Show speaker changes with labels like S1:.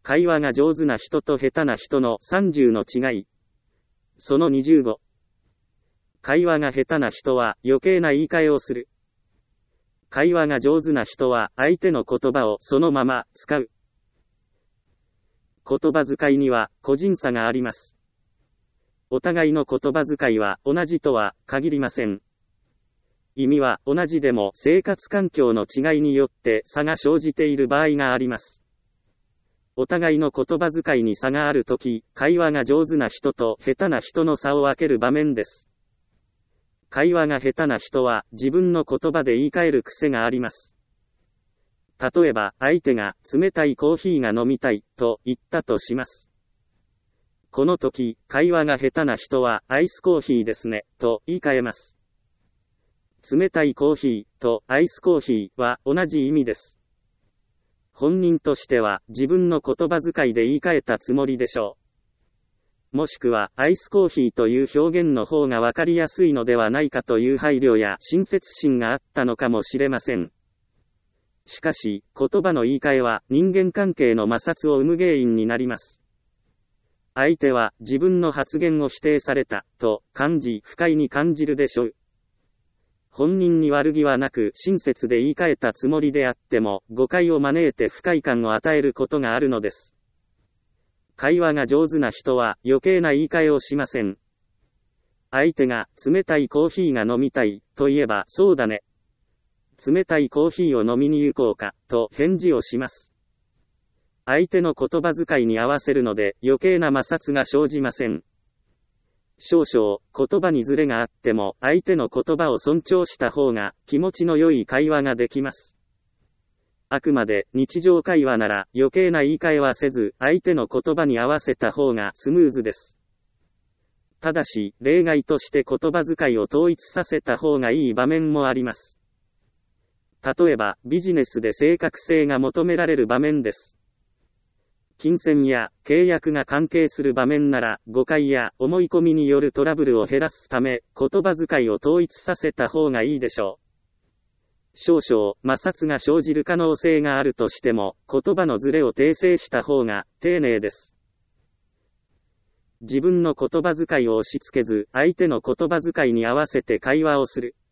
S1: 会話が上手な人と下手な人の30の違い。その25。会話が下手な人は余計な言い換えをする。会話が上手な人は相手の言葉をそのまま使う。言葉遣いには個人差があります。お互いの言葉遣いは同じとは限りません。意味は同じでも生活環境の違いによって差が生じている場合があります。お互いの言葉遣いに差があるとき、会話が上手な人と下手な人の差を分ける場面です。会話が下手な人は自分の言葉で言い換える癖があります。例えば、相手が冷たいコーヒーが飲みたいと言ったとします。この時、会話が下手な人はアイスコーヒーですねと言い換えます。冷たいコーヒーとアイスコーヒーは同じ意味です。本人としては自分の言葉遣いで言い換えたつもりでしょう。もしくはアイスコーヒーという表現の方がわかりやすいのではないかという配慮や親切心があったのかもしれません。しかし、言葉の言い換えは人間関係の摩擦を生む原因になります。相手は自分の発言を否定されたと感じ不快に感じるでしょう。本人に悪気はなく親切で言い換えたつもりであっても誤解を招いて不快感を与えることがあるのです。会話が上手な人は余計な言い換えをしません。相手が冷たいコーヒーが飲みたいと言えばそうだね。冷たいコーヒーを飲みに行こうかと返事をします。相手の言葉遣いに合わせるので余計な摩擦が生じません。少々言葉にズレがあっても相手の言葉を尊重した方が気持ちの良い会話ができます。あくまで日常会話なら余計な言い換えはせず相手の言葉に合わせた方がスムーズです。ただし例外として言葉遣いを統一させた方がいい場面もあります。例えばビジネスで正確性が求められる場面です。金銭や契約が関係する場面なら誤解や思い込みによるトラブルを減らすため言葉遣いを統一させた方がいいでしょう。少々摩擦が生じる可能性があるとしても言葉のズレを訂正した方が丁寧です。自分の言葉遣いを押し付けず相手の言葉遣いに合わせて会話をする。